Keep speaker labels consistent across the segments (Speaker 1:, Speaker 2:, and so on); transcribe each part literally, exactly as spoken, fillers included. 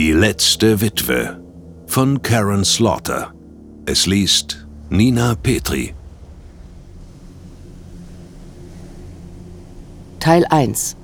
Speaker 1: Die letzte Witwe von Karen Slaughter. Es liest Nina Petri.
Speaker 2: Teil eins.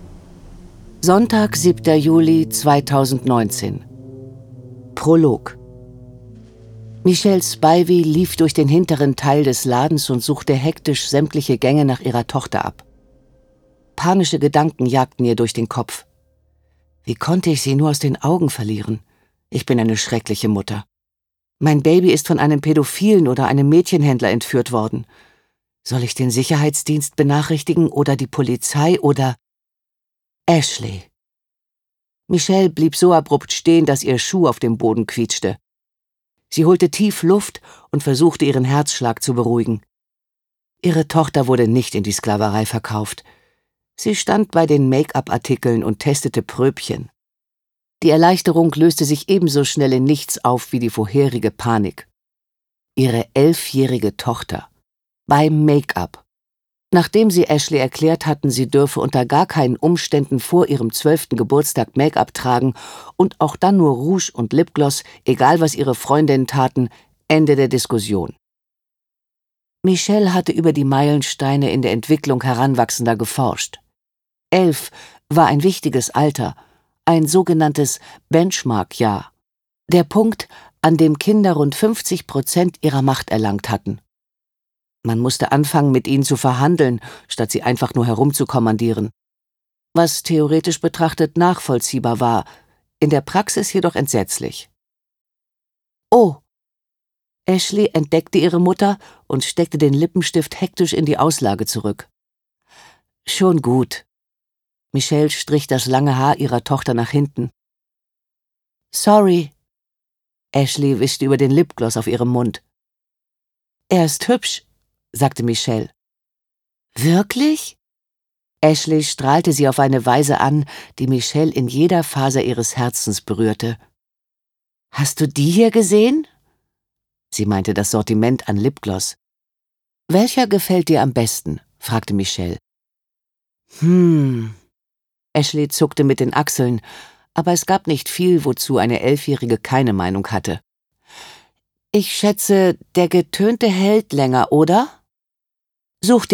Speaker 2: Sonntag, siebter Juli zweitausendneunzehn. Prolog. Michelle Spivey lief durch den hinteren Teil des Ladens und suchte hektisch sämtliche Gänge nach ihrer Tochter ab. Panische Gedanken jagten ihr durch den Kopf. Wie konnte ich sie nur aus den Augen verlieren? Ich bin eine schreckliche Mutter. Mein Baby ist von einem Pädophilen oder einem Mädchenhändler entführt worden. Soll ich den Sicherheitsdienst benachrichtigen oder die Polizei oder... Ashley. Michelle blieb so abrupt stehen, dass ihr Schuh auf dem Boden quietschte. Sie holte tief Luft und versuchte, ihren Herzschlag zu beruhigen. Ihre Tochter wurde nicht in die Sklaverei verkauft. Sie stand bei den Make-up-Artikeln und testete Pröbchen. Die Erleichterung löste sich ebenso schnell in nichts auf wie die vorherige Panik. Ihre elfjährige Tochter. Beim Make-up. Nachdem sie Ashley erklärt hatten, sie dürfe unter gar keinen Umständen vor ihrem zwölften Geburtstag Make-up tragen und auch dann nur Rouge und Lipgloss, egal was ihre Freundinnen taten, Ende der Diskussion. Michelle hatte über die Meilensteine in der Entwicklung Heranwachsender geforscht. Elf war ein wichtiges Alter, ein sogenanntes Benchmark-Jahr. Der Punkt, an dem Kinder rund fünfzig Prozent ihrer Macht erlangt hatten. Man musste anfangen, mit ihnen zu verhandeln, statt sie einfach nur herumzukommandieren. Was theoretisch betrachtet nachvollziehbar war, in der Praxis jedoch entsetzlich. Oh! Ashley entdeckte ihre Mutter und steckte den Lippenstift hektisch in die Auslage zurück. Schon gut. Michelle strich das lange Haar ihrer Tochter nach hinten. Sorry. Ashley wischte über den Lipgloss auf ihrem Mund. Er ist hübsch, sagte Michelle. Wirklich? Ashley strahlte sie auf eine Weise an, die Michelle in jeder Faser ihres Herzens berührte. Hast du die hier gesehen? Sie meinte das Sortiment an Lipgloss. Welcher gefällt dir am besten? Fragte Michelle. Hm. Ashley zuckte mit den Achseln, aber es gab nicht viel, wozu eine Elfjährige keine Meinung hatte. Ich schätze, der getönte hält länger, oder? Such dir